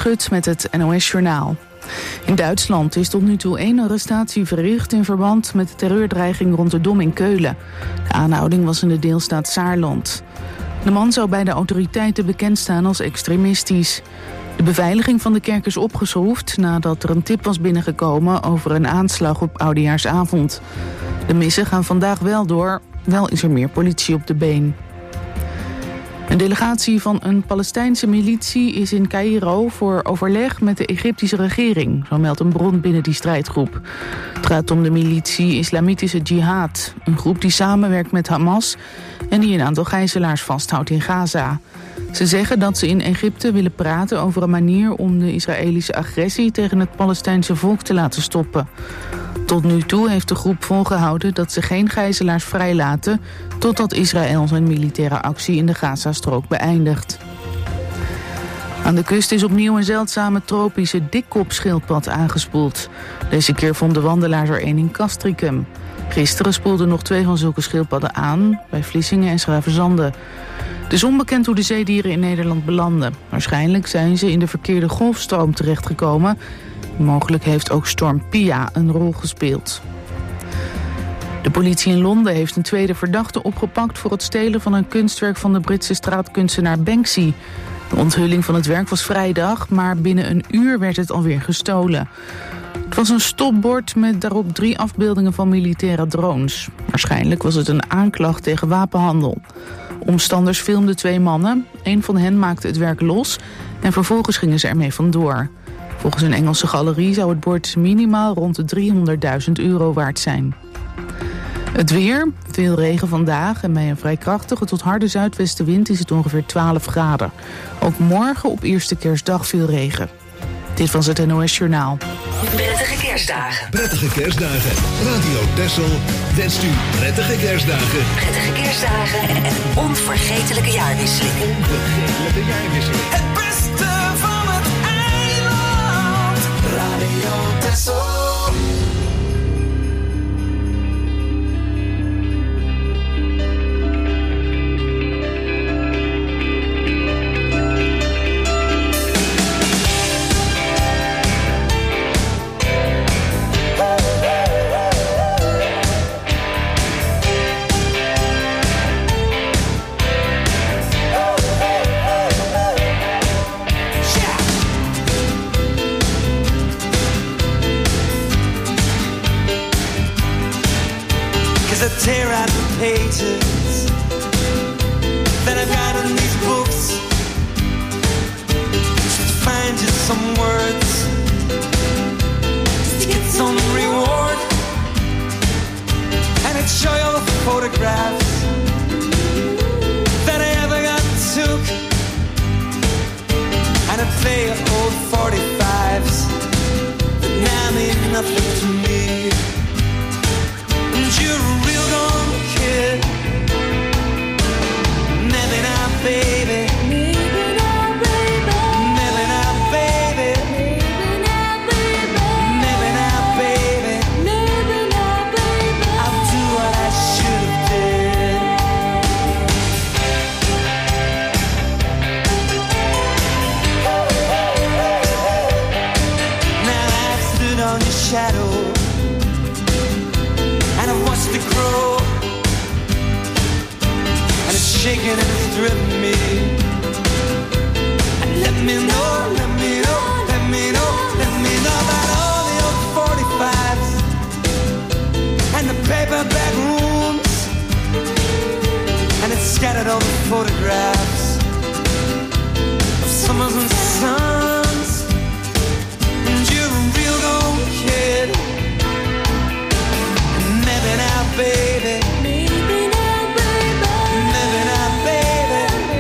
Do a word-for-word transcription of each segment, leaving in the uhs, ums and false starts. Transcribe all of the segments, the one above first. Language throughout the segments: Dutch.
Schut met het N O S-journaal. In Duitsland is tot nu toe één arrestatie verricht in verband met de terreurdreiging rond de Dom in Keulen. De aanhouding was in de deelstaat Saarland. De man zou bij de autoriteiten bekend staan als extremistisch. De beveiliging van de kerk is opgeschroefd nadat er een tip was binnengekomen over een aanslag op oudejaarsavond. De missen gaan vandaag wel door, wel is er meer politie op de been. Een delegatie van een Palestijnse militie is in Caïro voor overleg met de Egyptische regering, zo meldt een bron binnen die strijdgroep. Het gaat om de militie Islamitische Jihad, een groep die samenwerkt met Hamas en die een aantal gijzelaars vasthoudt in Gaza. Ze zeggen dat ze in Egypte willen praten over een manier om de Israëlische agressie tegen het Palestijnse volk te laten stoppen. Tot nu toe heeft de groep volgehouden dat ze geen gijzelaars vrijlaten totdat Israël zijn militaire actie in de Gazastrook beëindigt. Aan de kust is opnieuw een zeldzame tropische dikkopschildpad aangespoeld. Deze keer vonden wandelaars er één in Castricum. Gisteren spoelden nog twee van zulke schildpadden aan, bij Vlissingen en Schravenzande. Het is onbekend hoe de zeedieren in Nederland belanden. Waarschijnlijk zijn ze in de verkeerde golfstroom terechtgekomen. Mogelijk heeft ook storm Pia een rol gespeeld. De politie in Londen heeft een tweede verdachte opgepakt voor het stelen van een kunstwerk van de Britse straatkunstenaar Banksy. De onthulling van het werk was vrijdag, maar binnen een uur werd het alweer gestolen. Het was een stopbord met daarop drie afbeeldingen van militaire drones. Waarschijnlijk was het een aanklacht tegen wapenhandel. Omstanders filmden twee mannen. Een van hen maakte het werk los en vervolgens gingen ze ermee vandoor. Volgens een Engelse galerie zou het bord minimaal rond de driehonderdduizend euro waard zijn. Het weer, veel regen vandaag en bij een vrij krachtige tot harde zuidwestenwind is het ongeveer twaalf graden. Ook morgen op eerste kerstdag veel regen. Dit was het N O S Journaal. Prettige kerstdagen. Prettige kerstdagen. Radio Texel wenst u prettige kerstdagen. Prettige kerstdagen en een onvergetelijke jaarwisseling. Onvergetelijke jaarwisseling. Het beste van het eiland. Radio Texel. Tear out the pages that I've got in these books just to find you some words just to get some reward, and I'd show you all the photographs that I ever got took, and I'd play old forty-fives that now mean nothing to me. And you're a real gone kid. Maybe now, baby. Maybe now, baby. Maybe now, baby. Maybe now, baby. Maybe now, baby. Maybe now, baby. I'll do what I should have did. Now I've stood on your shadow, and I've watched it grow, and it's shaking and it's driven me. And let me know, let me know, let me know, let me know about all the old forty-fives and the paperback rooms, and it's scattered all the photographs of summers and suns. And you're a real old kid. Maybe now, baby. Maybe now, baby. Maybe now, baby.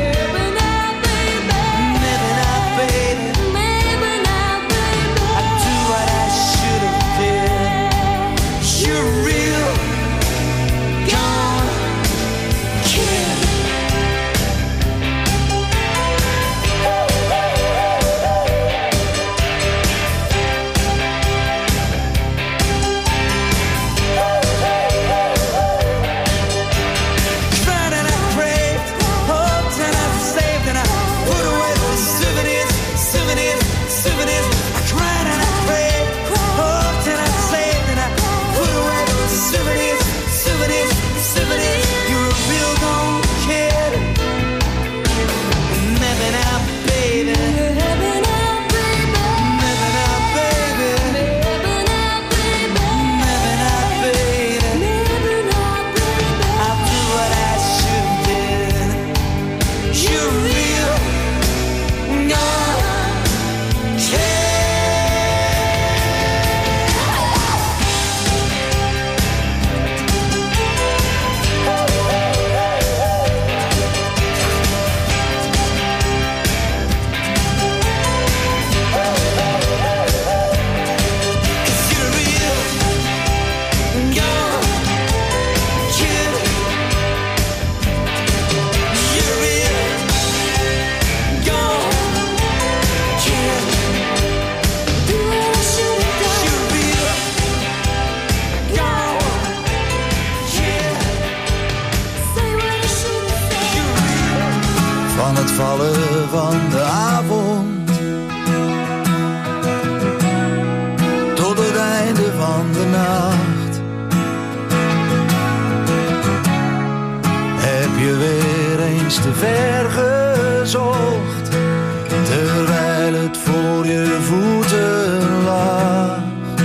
te ver gezocht, terwijl het voor je voeten lag.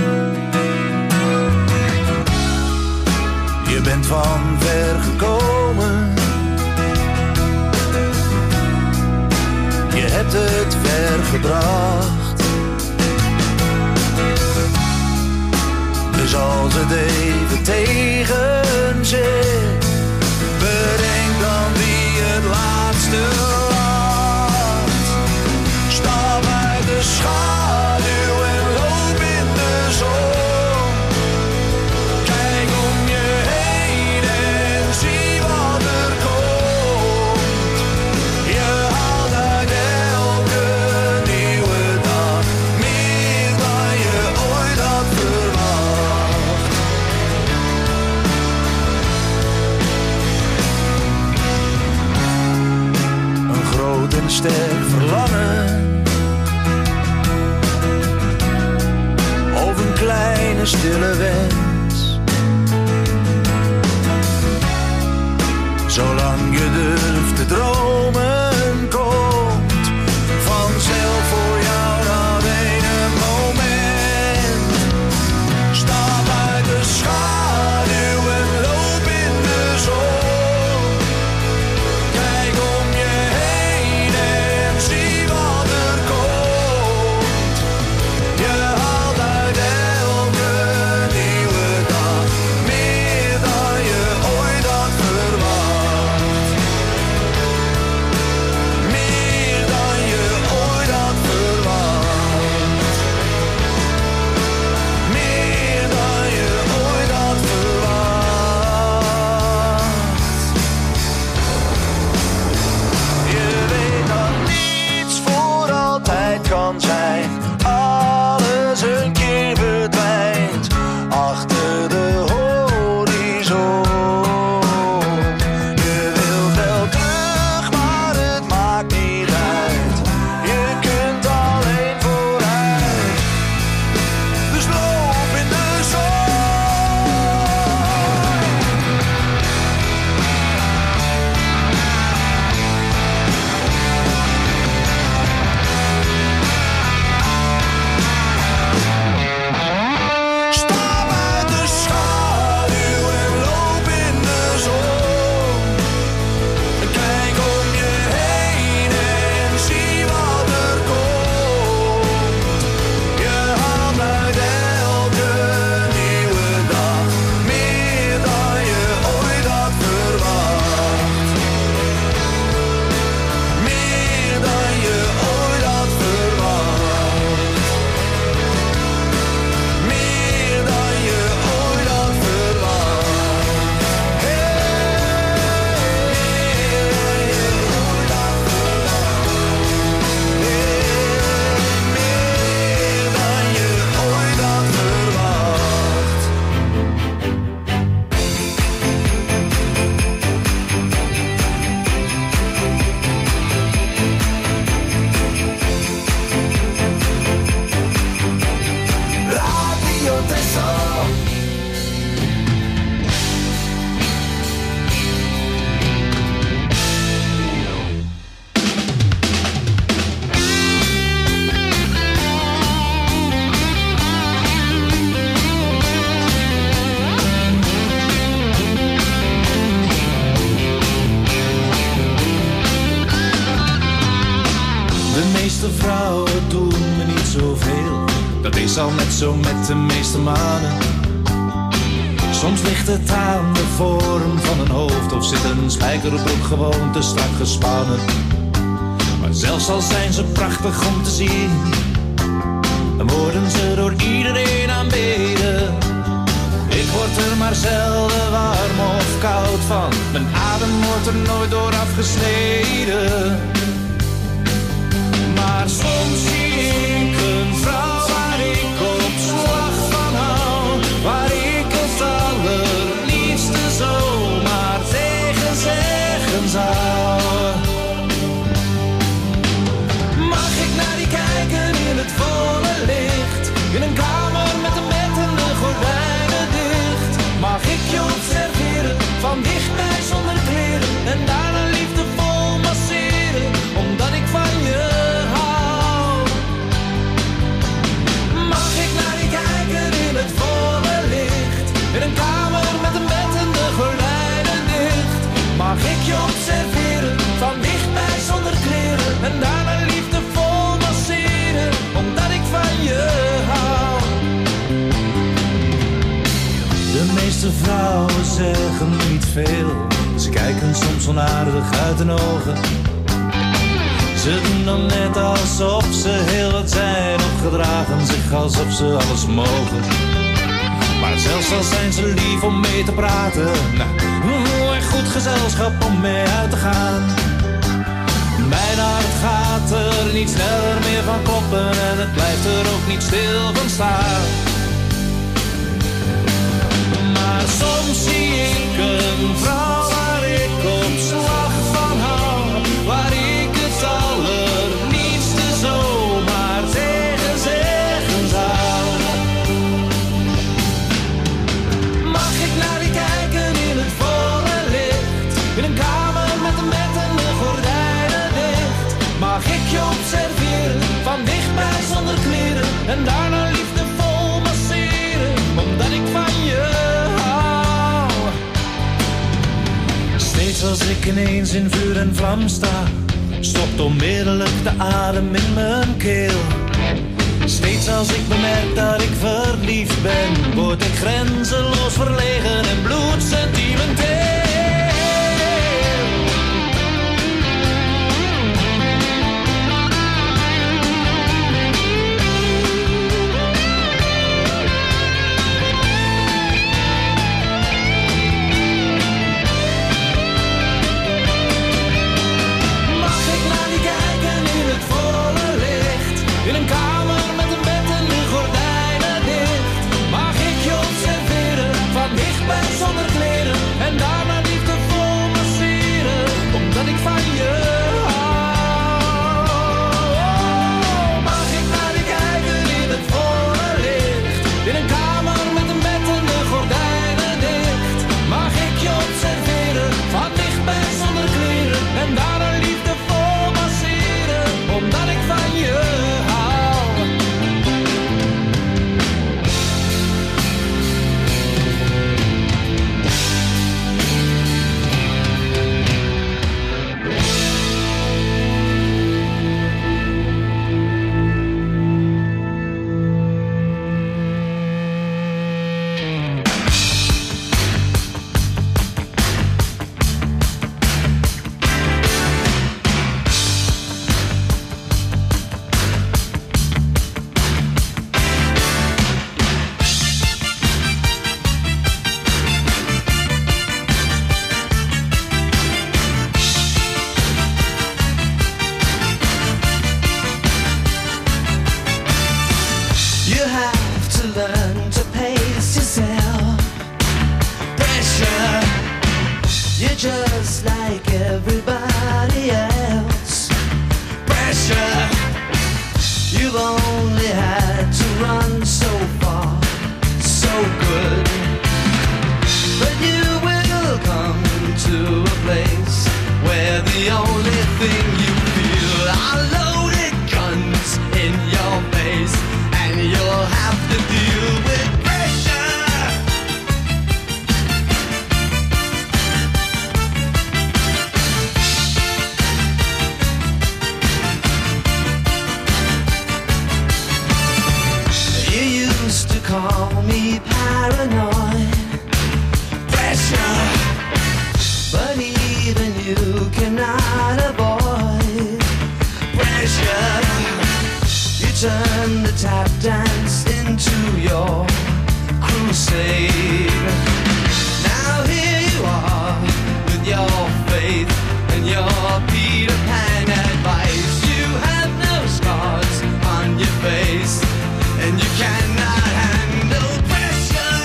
Je bent van ver gekomen, je hebt het ver gebracht. Dus als het even tegen zit, bedenk dan wie het laatste lacht. Stap uit de schaduw en loop in de zon. Kijk om je heen en zie wat er komt. Je haalt uit elke nieuwe dag meer dan je ooit had verwacht. Een groot en sterk verlangen, of een kleine stille wens. Zolang je durft te dromen, komt vanzelf voor jou dat ene moment. Stap uit de schaduw en loop in de zon. Kijk om je heen en zie wat er komt. Je haalt uit elke nieuwe dag meer dan je ooit had verwacht. Meer dan je ooit had verwacht. Meer dan je ooit had verwacht. Je weet dat niets voor altijd kan zijn. Alles een keer verdwijnt achter de horizon. Je wilt wel terug, maar het maakt niet uit. Je kunt alleen vooruit. Dus loop in de zon. Stap uit de schaduw en loop in de zon. Kijk om je heen en zie wat er komt. Je haalt uit elke nieuwe dag meer dan je ooit had verwacht. Meer dan je ooit had verwacht. Meer dan je ooit had verwacht. Meer dan je ooit had verwacht. Radio Texel. De meeste vrouwen doen me niet zoveel. Dat is al net zo met de meeste mannen. Soms ligt het aan de vorm van een hoofd, of zit een spijkerbroek gewoon te strak gespannen. Maar zelfs al zijn ze prachtig om te zien, dan worden ze door iedereen aanbeden. Ik word er maar zelden warm of koud van. Mijn adem wordt er nooit door afgesneden. Maar soms zie ik een vrouw waar ik op slag van hou, waar ik het allerliefste zomaar tegen zeggen zou. Mag ik naar die kijken in het volle licht, in een kamer met een bed en de gordijnen dicht? Mag ik je observeren van dichtbij zonder kleren en daarna liefdevol veel. Ze kijken soms onaardig uit hun ogen. Ze doen dan net alsof ze heel wat zijn, of gedragen zich alsof ze alles mogen. Maar zelfs al zijn ze lief om mee te praten, nou, en goed gezelschap om mee uit te gaan. Mijn hart gaat er niet sneller meer van kloppen en het blijft er ook niet stil van staan. Maar soms zie ik een vrouw waar ik op slag van hou, waar ik het allerliefste zomaar tegen zeggen zou. Mag ik naar die kijken in het volle licht, in een kamer met een bed en de gordijnen dicht? Mag ik je observeren, van dichtbij zonder kleren, en daarna liefdevol masseren, omdat ik van je hou. Steeds als ik ineens in vuur en vlam sta, stopt onmiddellijk de adem in mijn keel. Steeds als ik bemerk dat ik verliefd ben, word ik grenzeloos verlegen en bloedsentimenteel. In een kamer met een bed en de gordijnen dicht, mag ik je observeren, van dichtbij zonder kleren, en daarna liefdevol masseren, omdat ik van je hou. Mag ik naar je kijken in het volle licht, in een kamer met een bed en de gordijnen dicht, mag ik je observeren, van dichtbij zonder kleren, en daarna liefdevol masseren, omdat ik van je hou. Just like everybody else. Pressure. You've only had to run so far, so good. But you will come to a place where the only thing you feel are loaded guns in your face, and you'll have to deal with pressure. Call me paranoid, pressure, but even you cannot avoid pressure. You turn the tap dance into your crusade. Now here you are with your faith and your Peter Pan advice. You have no scars on your face, and you cannot handle pressure.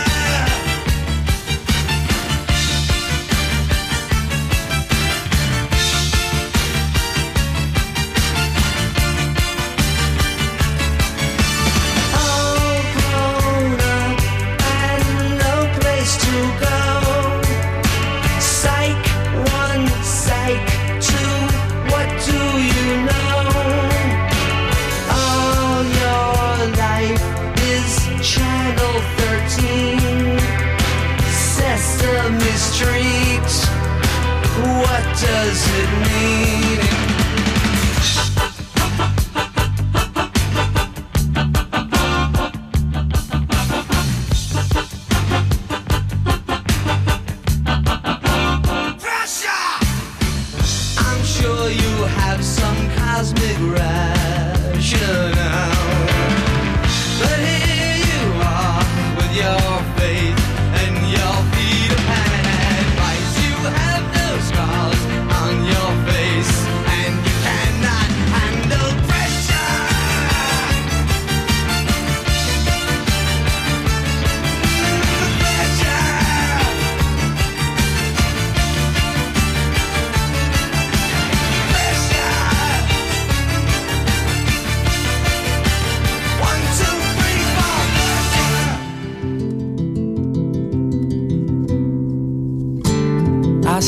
Oh, grown up and no place to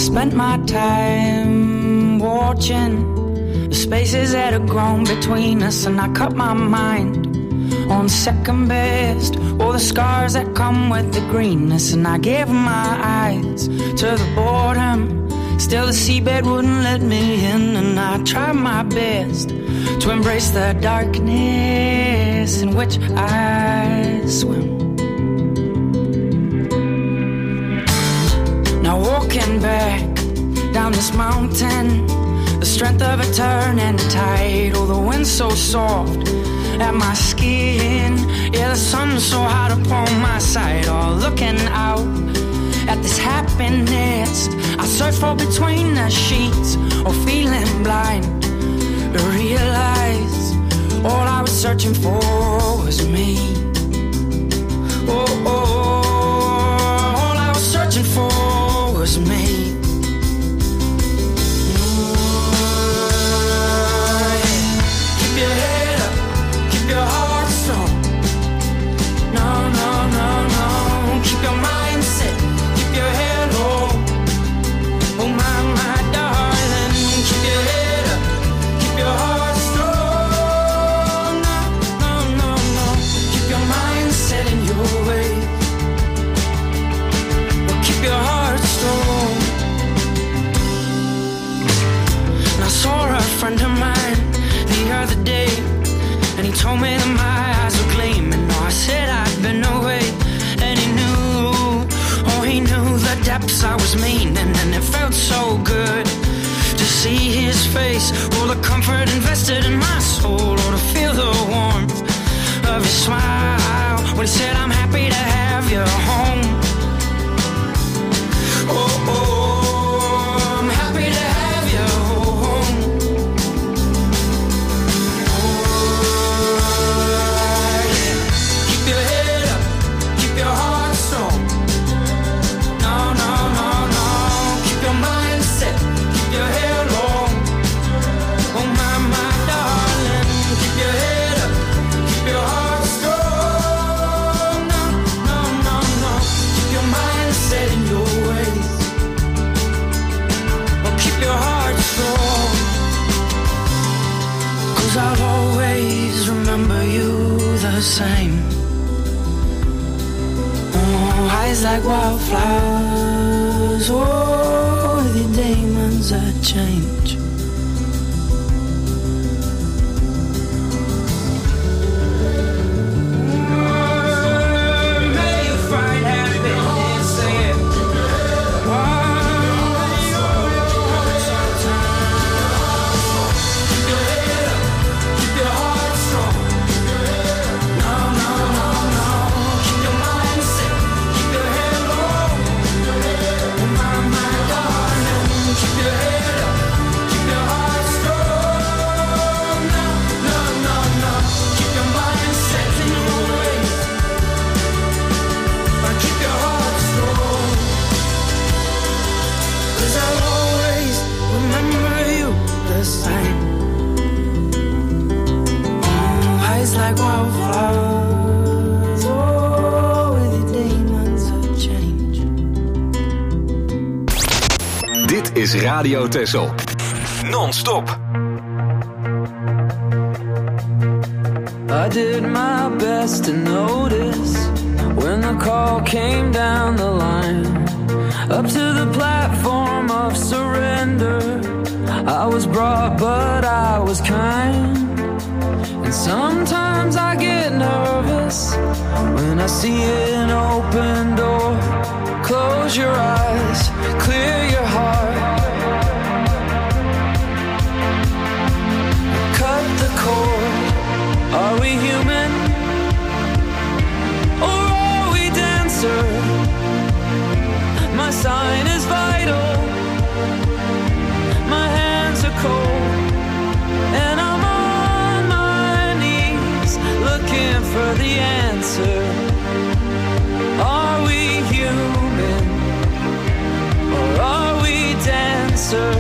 spent my time watching the spaces that have grown between us, and I cut my mind on second best, all the scars that come with the greenness, and I gave my eyes to the boredom. Still the seabed wouldn't let me in, and I tried my best to embrace the darkness in which I swim. Now walking back down this mountain, the strength of a turn and a tide, oh the wind's so soft at my skin, yeah the sun's so hot upon my side, oh looking out at this happiness I search for between the sheets, or feeling blind to realize all I was searching for was me. Oh, oh, oh, all I was searching for was me. Oh, yeah. Keep your head up, keep your heart strong. No, no, no, no. Keep your mind set, keep your head low. Oh my, my darling, keep your head up, keep your heart strong. No, no, no, no. Keep your mind set in your way. Well, keep your heart strong. And I saw a friend of mine the other day, and he told me that my eyes were gleaming. No, I said I'd been away, and he knew, oh he knew the depths I was meaning, and it felt so good to see his face, all the comfort invested in my soul, or to feel the warmth of his smile when he said I'm happy to have you home. Oh, oh, I'm happy to have you home. Oh, yeah. Keep your head up, keep your heart strong. No, no, no, no. Keep your mind set, keep your head long. Oh my, my darling, keep your head up, keep your heart strong. No, no, no, no. Keep your mind set in your ways. Oh, keep your heart strong. 'Cause I'll always remember you the same. Oh, eyes like wildflowers, oh, the demons that change. May you find happiness there. Oh, keep your head up, keep your heart strong. No, no, no, no. Keep your mind set, keep your head low. Oh my, my darling, keep your head up, keep your heart strong. No, no, no, no. Keep your mind set in your ways, but keep your heart strong. 'Cause I'll always remember you the same. Oh, eyes like wildflowers, oh, with the demons of change. Dit is Radio Texel. Non-stop. I did my best to notice when the call came down the line, up to the platform of surrender. I was brought, but I was kind. And sometimes I get nervous when I see an open door. Close your eyes, clear your heart. Cut the cord. Are we human? Or are we dancer? My sign is vital. My hands are cold. And I'm on my knees looking for the answer. Are we human? Or are we dancer?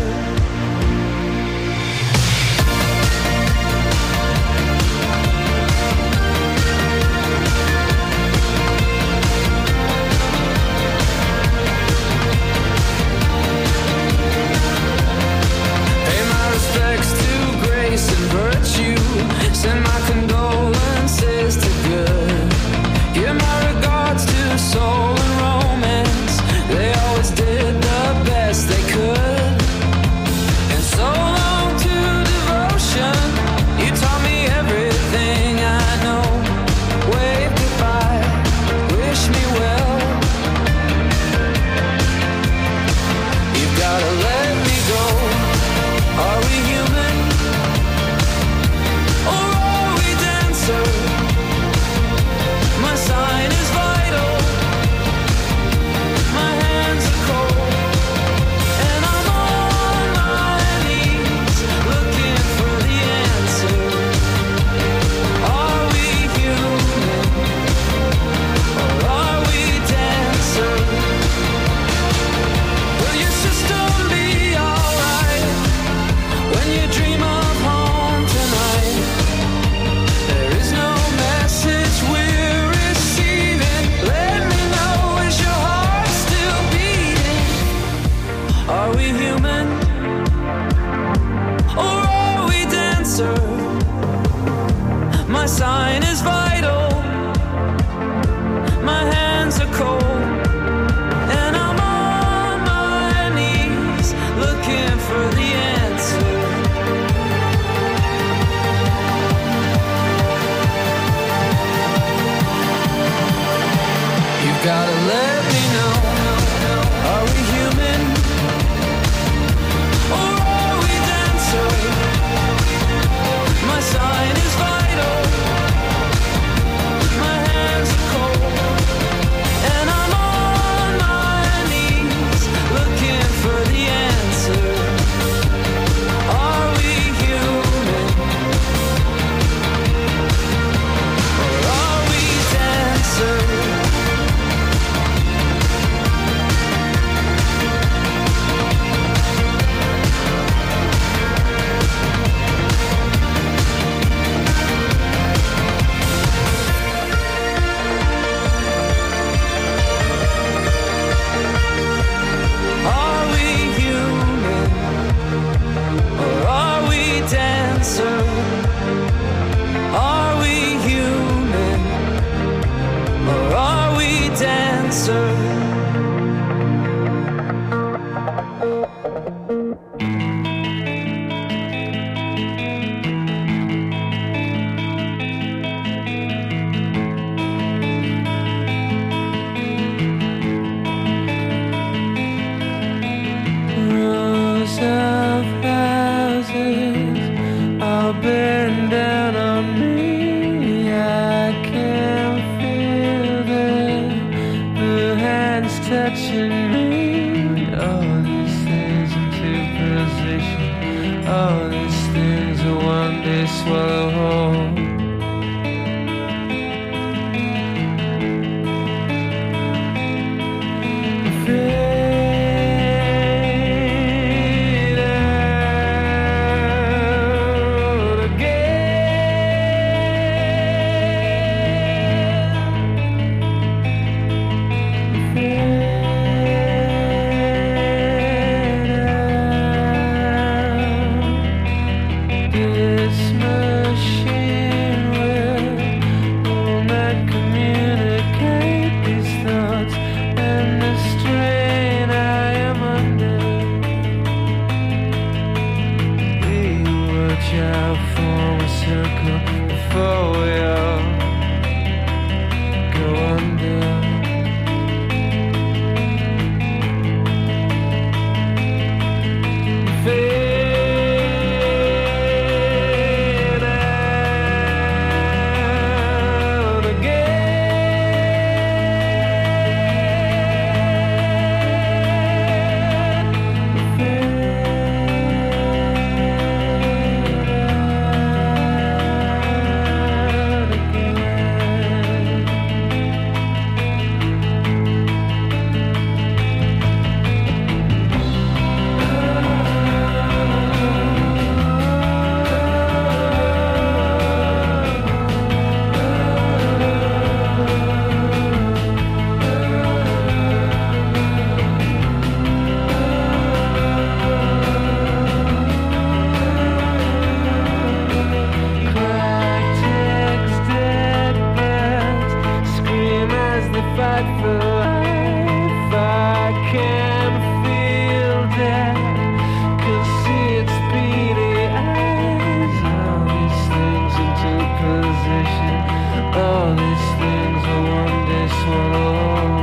these things will one day swallow.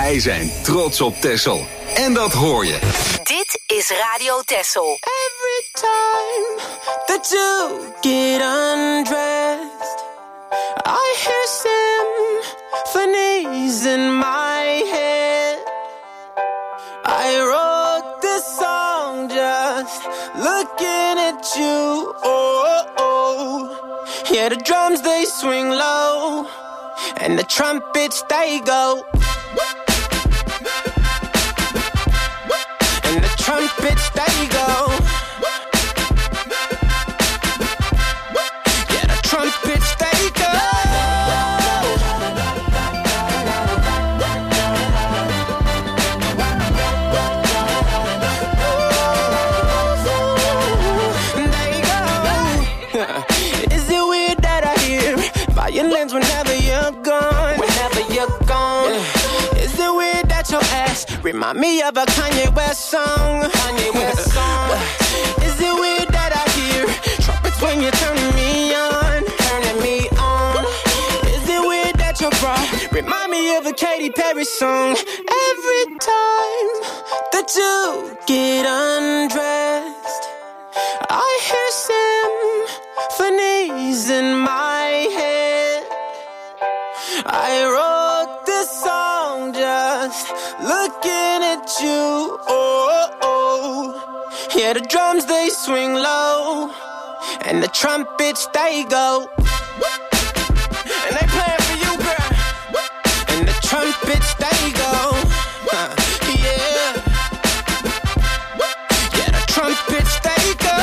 Wij zijn trots op Texel. En dat hoor je. Dit is Radio Texel. Every time that you get undressed, I hear symphonies in my head. I wrote this song just looking at you. Oh, oh, oh. Yeah, the drums they swing low, and the trumpets they go. And the trumpets they go. Yeah, the trumpets they go. They go. Is it weird that I hear violins whenever you're gone? Whenever you're gone. Yeah. Is it weird that your ass remind me of a Kanye West song? Kanye West song. Is it weird that I hear trumpets when you're turning me on? Turning me on. Is it weird that your bra remind me of a Katy Perry song? Every time that you get undressed, I hear symphonies in my head. I wrote this song just looking at you. Oh, oh. Yeah, the drums they swing low, and the trumpets they go. And they playing for you, girl. And the trumpets they go. Huh, yeah. Yeah, the trumpets they go.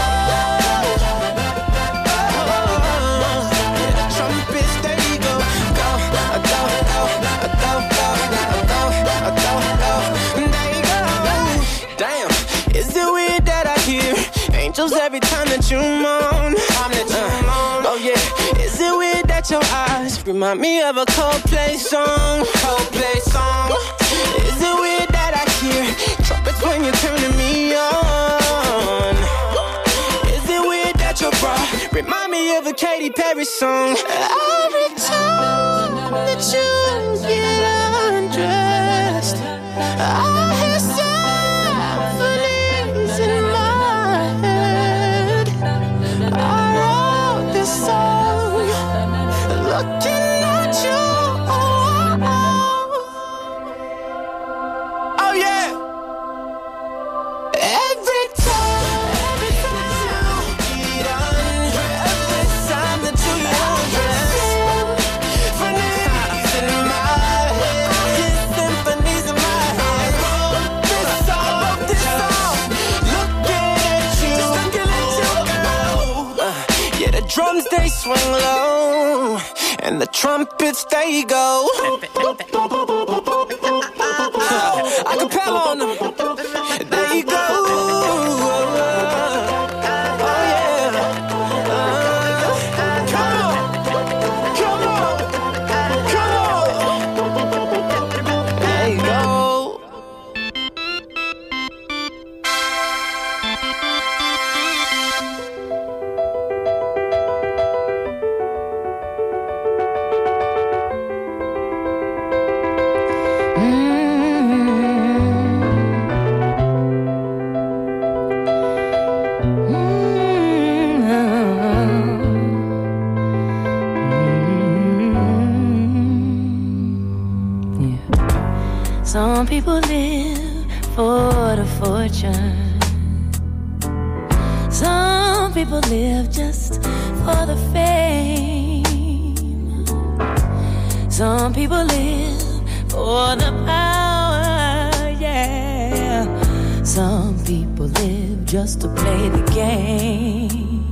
Angels every time that you moan. Time that you uh, moan. Oh yeah. Is it weird that your eyes remind me of a Coldplay song? Coldplay song. Is it weird that I hear trumpets when you're turning me on? Is it weird that your bra remind me of a Katy Perry song? Every time that you get undressed, I hear symphonies in my looking at you. Oh, oh. Oh yeah. Every time, every time you get undressed, every time that you get undressed, symphonies in my head, symphonies in my head. I wrote this song, I wrote this song, looking at you, just looking at you, girl. Uh, yeah, the drums they swing low, and the trumpets they go. Acapella on them. There you go. Oh yeah. Come on, come on, come on. There you go. Some people live for the fortune. Some people live just for the fame. Some people live for the power, yeah. Some people live just to play the game.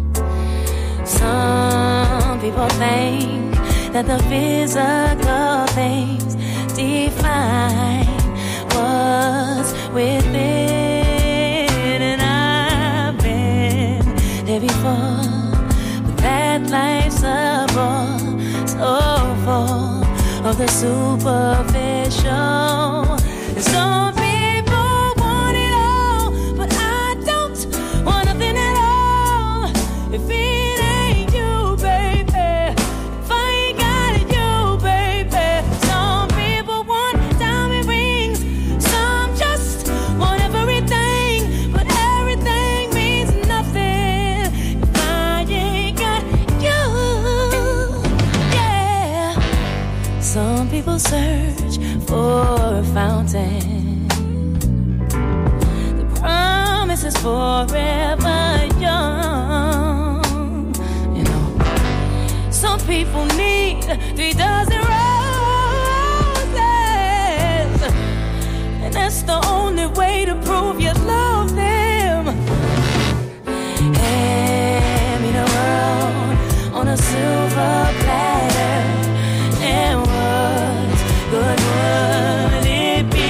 Some people think that the physical things define what's within, and I've been there before, but that life's a bore so full of the superficial. And some people want it all, but I don't want nothing at all. If it ain't you, baby, if I ain't got it, you, baby. Some people want people search for a fountain. The promise is forever young. You know, some people need three dozen roses, and that's the only way to prove you love them. Hand me the world on a silver platter, and what good would it be?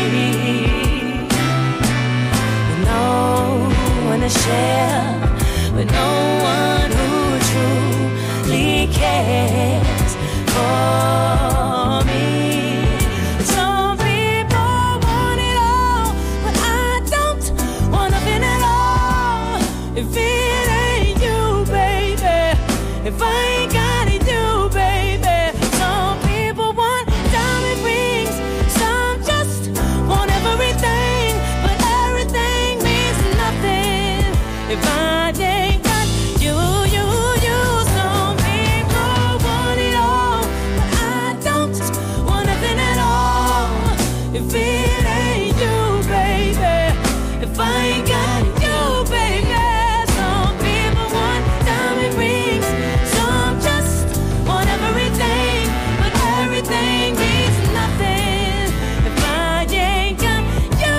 With no one to share, with no one who truly cares for me. Some people want it all, but I don't want nothing at all. If it ain't you, baby, if I ain't got it, you, baby. Some people want diamond rings, some just want everything, but everything means nothing if I ain't got you, you, you. Some people want it all, but I don't want nothing at all. If it ain't you, baby, if I ain't got you, baby. Some people want diamond rings, some just want everything, but everything means nothing if I ain't got you.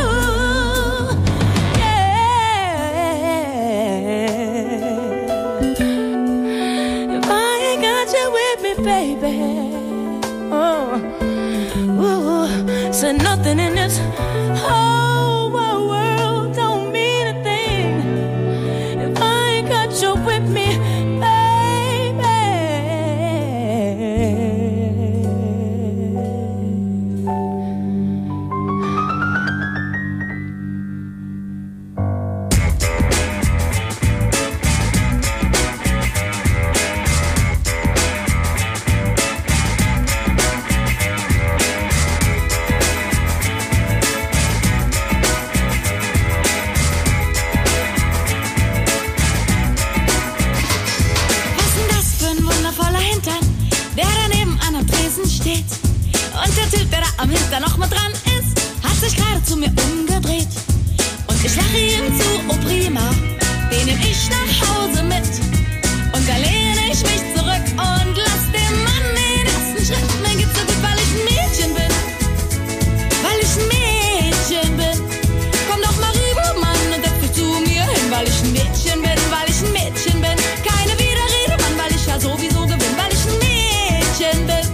Yeah. If I ain't got you with me, baby. Oh, ooh, so nothing in this whole wide world don't mean a thing if I ain't got you with me, baby. Was denn das für ein wundervoller Hintern, der daneben an einem Tresen steht? Und der Typ, der da am Hintern noch mal dran ist, hat sich gerade zu mir umgedreht. Und ich lache ihm zu, oh prima, den nehm ich nach Hause mit. Und da lehne ich mich zurück und lass dem Mann den ersten Schritt. Mir geht's so gut, weil ich ein Mädchen bin, weil ich ein Mädchen bin. Komm doch mal rüber, Mann, und setz dich zu mir hin, weil ich ein Mädchen bin, weil ich ein Mädchen bin. Keine Widerrede, Mann, weil ich ja sowieso gewinn, weil ich ein Mädchen bin.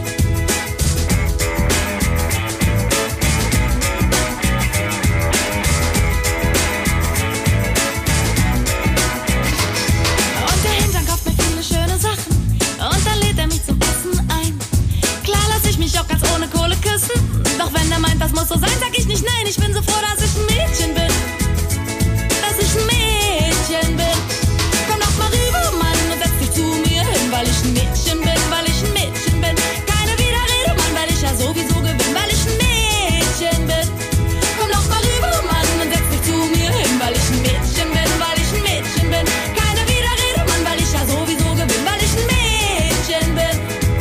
Und der Hintern kauft mir viele schöne Sachen, und dann lädt er mich zum Essen ein. Klar lass ich mich auch ganz ohne Kohle küssen, doch wenn er meint, das muss so sein, sag ich nicht nein. Ich bin so froh, dass ich ein Mädchen bin, dass ich ein Mädchen bin. Komm doch mal rüber, Mann, und setz dich zu mir hin, weil ich ein Mädchen bin, weil ich ein Mädchen bin. Keine Widerrede, Mann, weil ich ja sowieso gewinn, weil ich ein Mädchen bin. Komm doch mal rüber, Mann, und setz dich zu mir hin, weil ich ein Mädchen bin, weil ich ein Mädchen bin. Keine Widerrede, Mann, weil ich ja sowieso gewinn, weil ich ein Mädchen bin.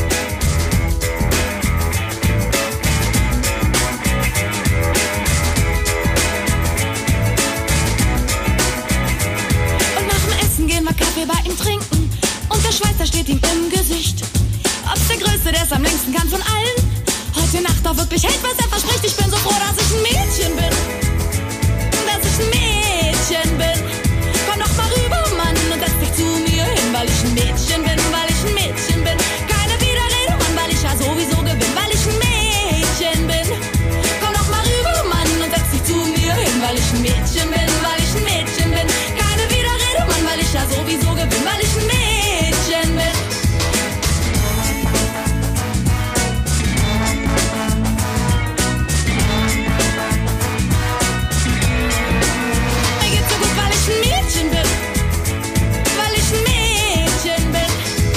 Und nach dem Essen gehen wir Kaffee bei ihm trinken, und der Schweizer steht ihm im Gesicht. Ob's der Größte, der es am längsten kann von allen, heute Nacht auch wirklich hält, was er verspricht. Ich bin so froh, dass ich ein Mädchen bin, dass ich ein Mädchen bin. Komm doch mal rüber, Mann, und setz dich zu mir hin, weil ich ein Mädchen bin, weil ich ein Mädchen bin. Keine Widerrede, Mann, weil ich ja sowieso gewinn, weil ich ein Mädchen bin. Komm doch mal rüber, Mann, und setz dich zu mir hin, weil ich ein Mädchen bin, weil ich ein Mädchen bin. Keine Widerrede, Mann, weil ich ja sowieso gewinn, weil ich ein Mädchen bin. Mir geht's so gut, weil ich ein Mädchen bin, weil ich ein Mädchen bin.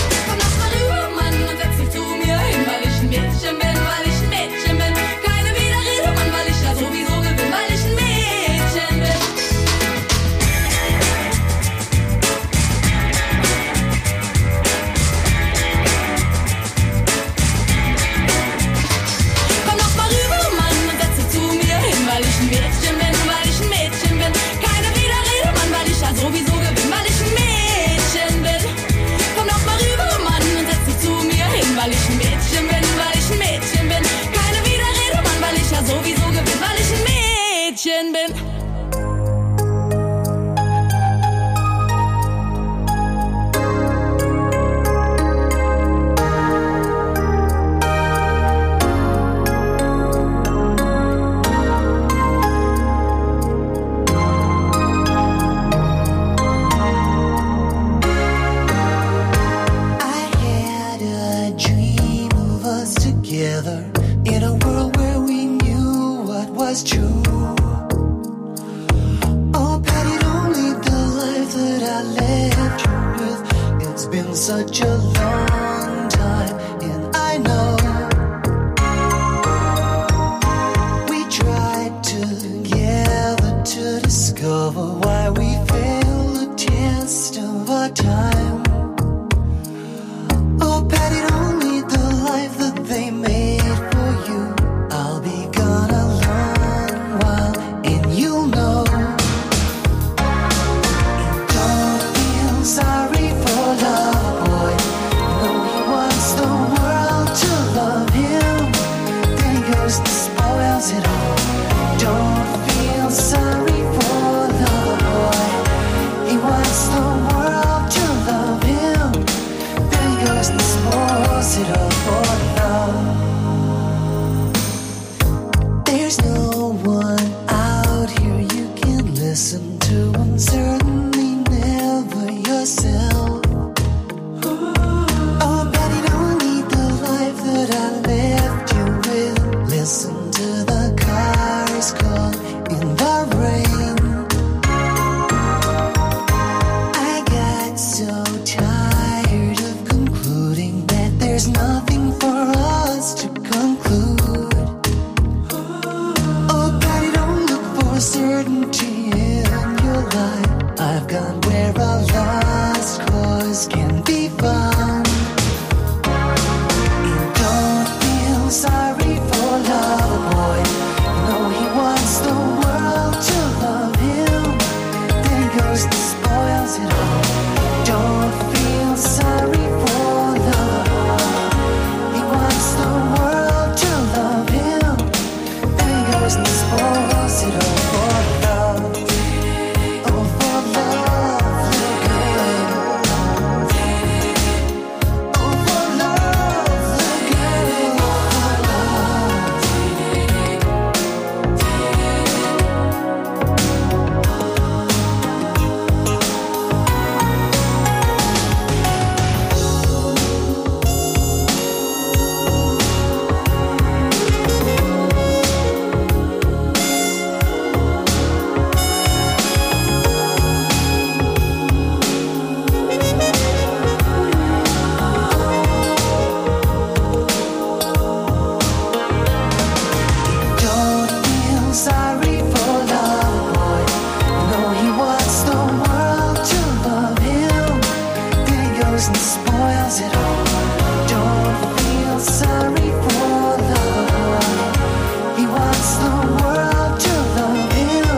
been such a long time, and I know we tried together to discover why we failed the test of our time. Oh, Patty, don't lead the life that they made for you. I'll be gone a long while, and you'll know. And don't feel sorry for love, boy. No, he wants the world to love him. Then he goes and spoils it all. Don't feel sorry for love, boy. He wants the world to love him. Then he goes and spoils it all for love. There's no one out here you can listen to, and certainly never yourself. Oh, Betty, don't need the life that I left you with. Listen to the cars call in the rain. I got so tired of concluding that there's nothing for us to conclude. Oh, Patty, don't look for certainty in your life. I've gone where a lost cause can be found. And don't feel sorry for love, boy. No, he wants the world to love him. Then he goes and spoils it all. Don't feel sorry for love. He wants the world to love him. Then he goes and spoils it all for love. Oh, for love, look good. Oh, for love, look good. For love. Don't feel sorry for love, boy. No, he wants the world to love him. Then he goes and spoils it all. Don't feel sorry for love, boy. He wants the world to love him.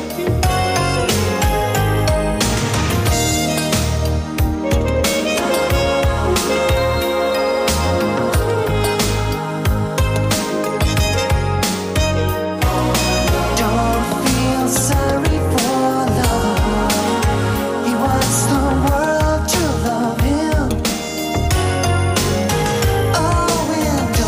Don't feel sorry for love, boy. He wants the world to love him. Oh, and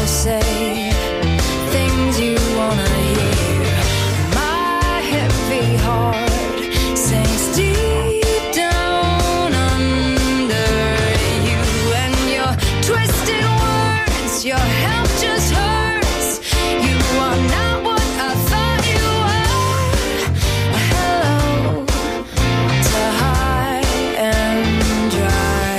say things you wanna hear. My heavy heart sinks deep down under you, and your twisted words, your help just hurts. You are not what I thought you were. Hello to high and dry.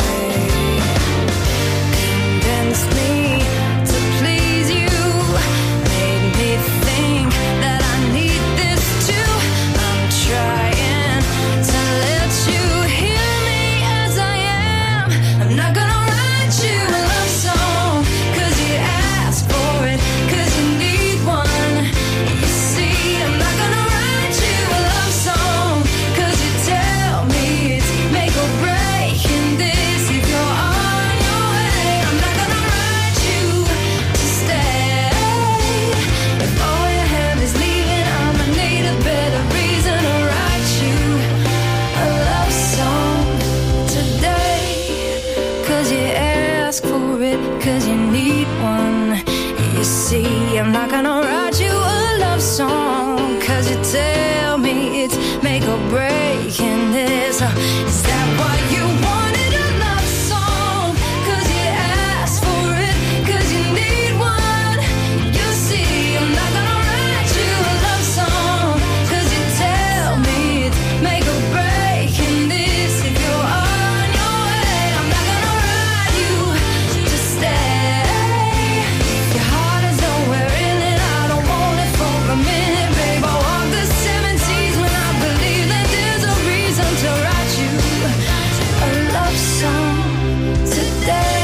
Convinced me to please you, made me think that I need this too. I'm trying to let you hear me as I am. I'm not gonna write you a love song, cause you asked for it, cause you need one. You see, I'm not gonna write you a love song, cause you tell me it's make or break in this. If you're on your way, I'm not gonna write you to stay. If all you have is leaving, I'ma need a better reason to write you a love song today. Cause you ask for it, cause you need one. You see, I'm not gonna write you a love song, cause you tell me it's make or break in this. Uh, Is that what you wanted, a love song? Cause you asked for it, cause you need one. You see, I'm not gonna write you a love song, cause you tell me it's make or break in this. If you're on your way, I'm not gonna write you to stay. Your heart is nowhere in it, I don't want it for a minute, babe. I walk the seven seas when I believe that there's a reason to write you a love song today.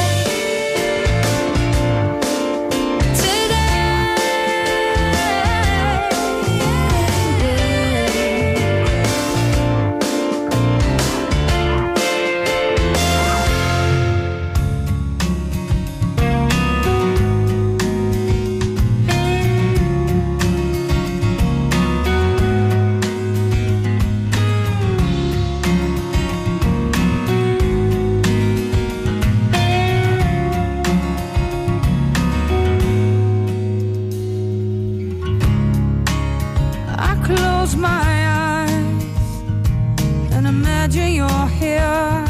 I close my eyes and imagine you're here.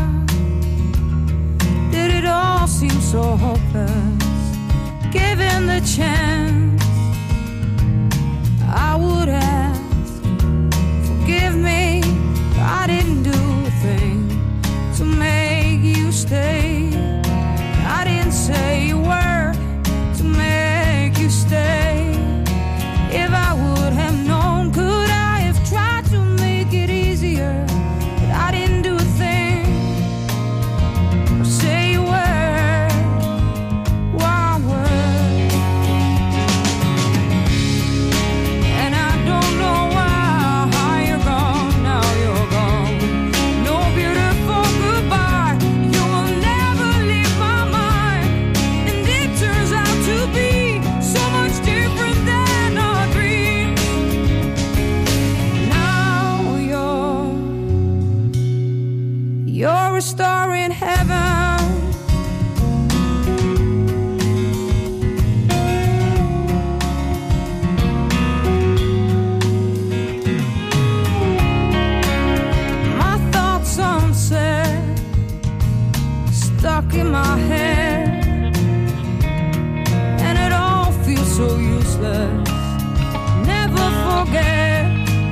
Did it all seem so hopeless? Given the chance, I would ask, forgive me, I didn't do a thing to make you stay. I didn't say a word to make you stay. If I would have known, could I have tried to make it easier? But I didn't do a thing or say a word, one word. And I don't know why you're gone, now you're gone. No beautiful goodbye, you will never leave my mind. And it turns out to be so much different than our dreams. Now you're, you're a star in heaven. My thoughts unsaid, stuck in my head, and it all feels so useless. Never forget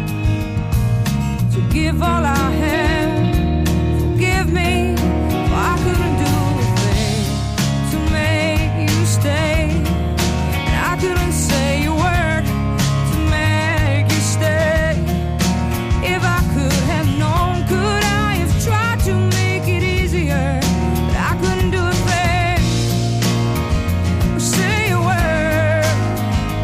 to give all I had. Forgive me, for I couldn't do a thing to make you stay. And I couldn't say a word to make you stay. If I could have known, could I have tried to make it easier? But I couldn't do a thing or say a word,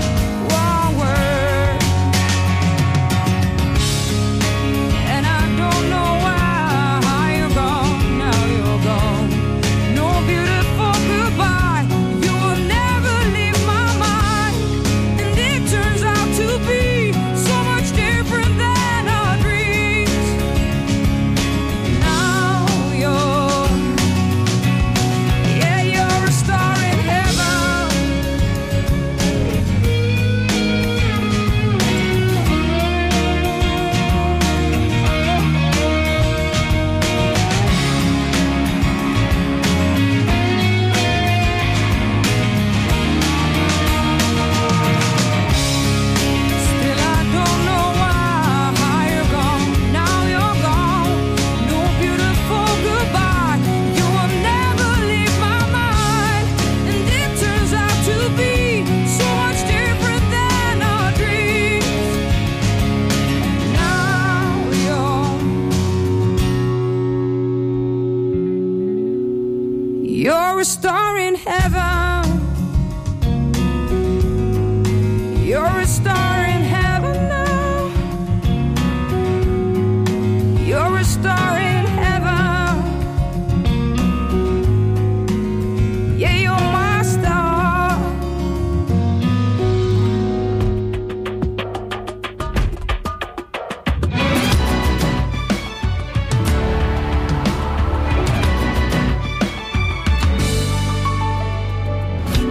one word. And I don't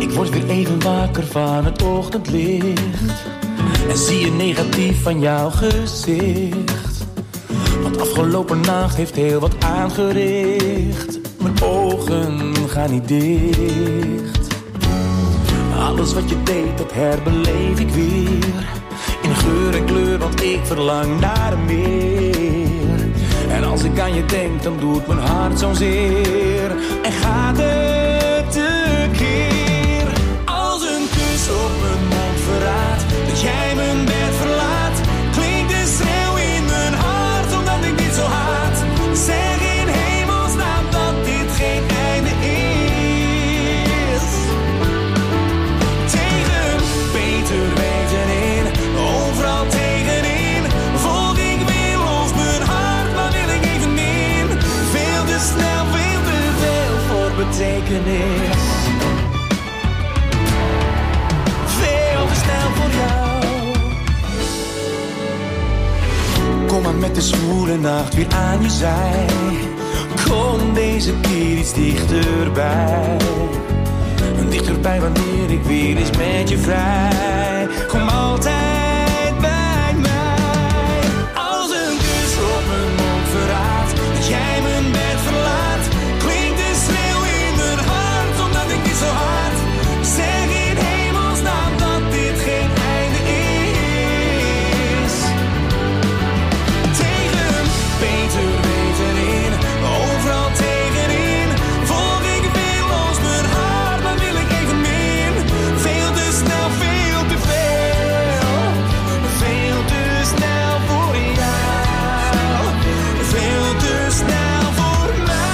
Ik word weer even wakker van het ochtendlicht en zie je negatief van jouw gezicht. Want afgelopen nacht heeft heel wat aangericht. Mijn ogen gaan niet dicht. Alles wat je deed, dat herbeleef ik weer. In geur en kleur, want ik verlang naar meer. En als ik aan je denk, dan doet mijn hart zo'n zeer. En gaat het tekeer. Als een kus op mijn mond verraadt dat jij mijn bed verlaat, klinkt de schreeuw in mijn hart omdat ik dit zo haat. Zeg in hemelsnaam dat dit geen einde is. Tegen beter weten in, overal tegenin, volg ik weer los mijn hart, maar wil ik even in. Veel te snel, veel te veel voor betekenis. Veel te snel voor jou. Kom maar met de zwoele nacht weer aan je zij. Kom deze keer iets dichterbij. Dichterbij wanneer ik weer eens met je vrij. Kom altijd bij mij. Als een kus op mijn mond verraadt dat jij mijn bed verlaat, klinkt de schreeuw in mijn hart omdat ik dit zo haat. Zeg in hemelsnaam dat dit geen einde is. Tegen beter weten in, overal tegenin, volg ik weer los mijn hart, maar wil ik even min. Veel te snel, veel te veel. Veel te snel voor jou. Veel te snel voor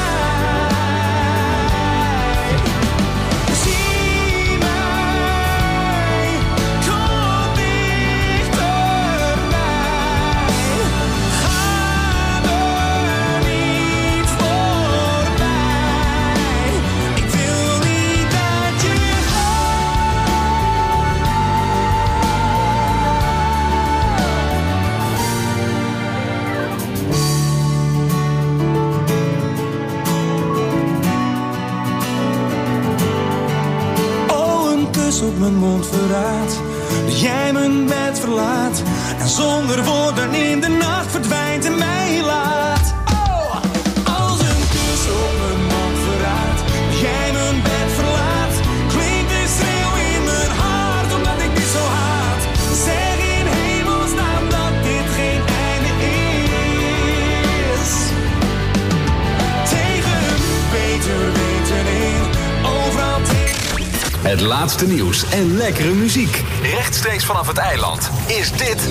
mij. Zie mij, kom dichterbij. Ga er niet voorbij. Ik wil niet dat je Oh, een kus op mijn mond verraadt dat jij mijn bed verlaat en zonder woorden in de nacht verdwijnt en mij laat. Oh, als een kus op mijn mond verraadt dat jij mijn bed verlaat, klinkt de schreeuw in mijn hart omdat ik dit zo haat. Zeg in hemelsnaam dat dit geen einde is. Tegen beter weten in, overal tegen. Het laatste nieuws en lekkere muziek. Rechtstreeks vanaf het eiland is dit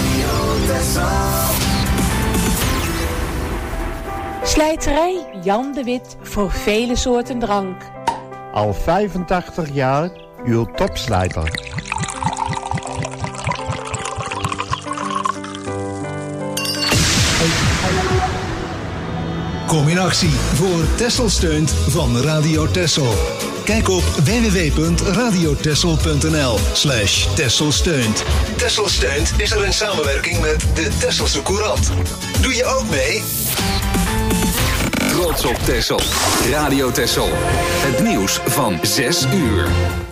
Slijterij Jan de Wit voor vele soorten drank. Al vijfentachtig jaar uw topslijter. Kom in actie voor Texel steunt van Radio Texel. Kijk op w w w punt radio texel punt n l slash Texel steunt. Texel steunt is er in samenwerking met de Texelse Courant. Doe je ook mee? Trots op Texel. Radio Texel. Het nieuws van zes uur.